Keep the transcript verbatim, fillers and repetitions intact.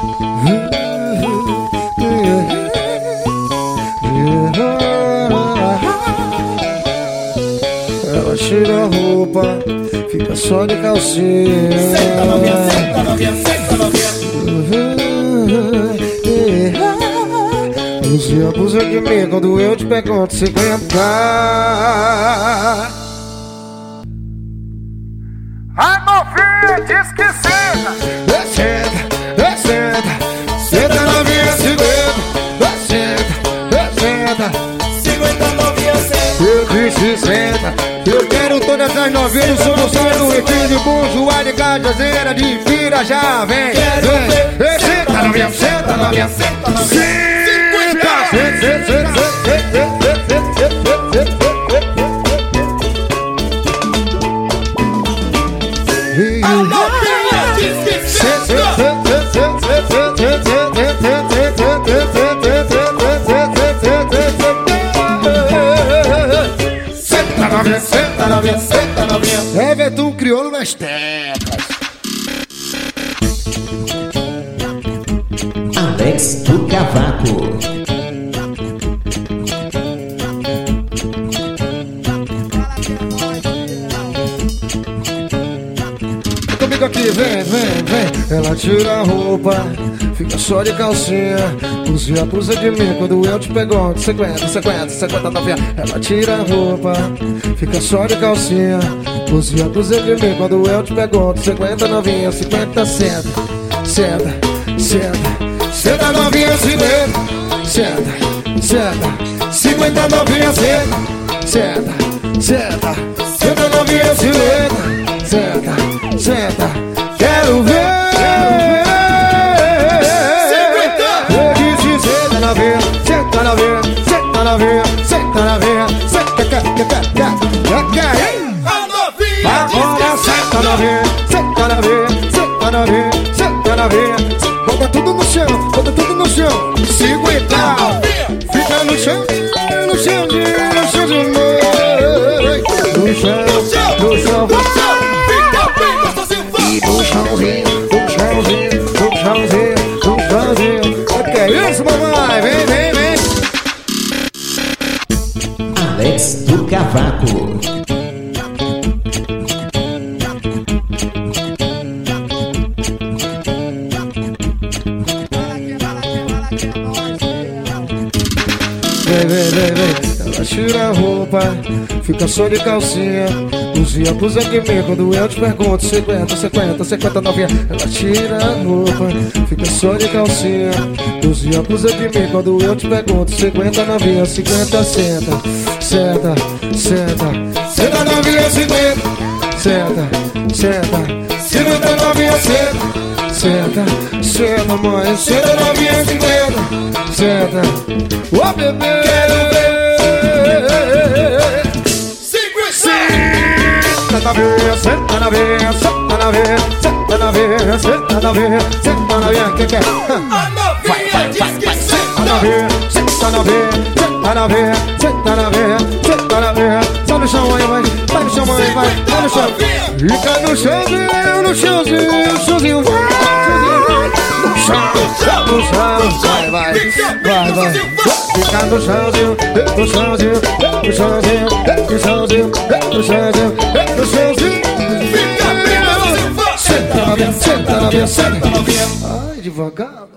Ela tira a roupa, fica só de calcinha. Senta novinha, senta novinha, senta novinha. Você abusa de mim quando eu te pergunto se aguentar. A novinha diz que senta. Senta, senta, senta novinha, cinquenta. Senta, senta, Cinquenta novinha, senta. eu disse senta. Eu quero todas as novinhas, soluções do Retiro de Bonjoar, de Cajazeira, de Pirajá, vem. Quero ver. Vem, senta novinha, senta novinha, Senta novinha. A novinha diz que senta. Senta novinha, Senta novinha, senta novinha. Everton Crioulo nas teclas. Alex do Cavaco. Comigo aqui, vem, vem, vem. Ela tira a roupa, fica só de calcinha. Você abusa de mim quando eu te pergunto. Cinquenta, cinquenta, cinquenta novinha. Ela tira a roupa, fica só de calcinha. Você abusa de mim quando eu te pergunto. Cinquenta novinha, cinquenta, senta, senta, senta. Senta novinha, cinquenta, senta, senta. Cinquenta novinha, senta, senta, senta. Senta novinha, cinquenta, senta, senta. Quero ver. Eu disse senta novinha, senta novinha, senta novinha, senta novinha, senta, quer, quer, quer, quer, quer. A novinha Agora diz que senta novinha, senta novinha, senta novinha, senta novinha. Bota tudo no chão, bota tudo no chão. Cinquenta, fica no chão, no chão, no chão de noite. No chão, no chão, fica bem gostosinho, vai. no chãozinho, no chãozinho, no chãozinho, no chãozinho. O que é isso, mamãe? Vem, vem, vem. Alex do Cavaco. Vem, vem, vem, vem. Ela tira a roupa, fica só de calcinha. Você abusa de mim quando eu te pergunto. Cinquenta, cinquenta, cinquenta novinha. Ela tira a roupa, fica só de calcinha. Você abusa de mim quando eu te pergunto. Cinquenta novinha, cinquenta, senta, senta, senta. Senta novinha, cinquenta, senta, senta. Cinquenta novinha, senta, senta, senta, mãe. Senta novinha, cinquenta, senta. Ô bebê, quero ver. Senta novinha, senta novinha, senta novinha, senta novinha, senta novinha, senta novinha, que que é? A novinha diz que Senta senta. novinha, senta novinha, senta novinha, senta novinha, senta novinha. Só no chão, mãe, vai, vai no chão, mãe, vai, vai no chão. Fica no chãozinho, no chãozinho, no chãozinho, vai. No chão, no chão, vai, vai, vai, vai. Fica no chãozinho, no chãozinho, no chãozinho, no chãozinho, no chãozinho, no chãozinho. Fica bem gostosinho, vai. Senta novinha, senta novinha, senta novinha. Ai, devagar.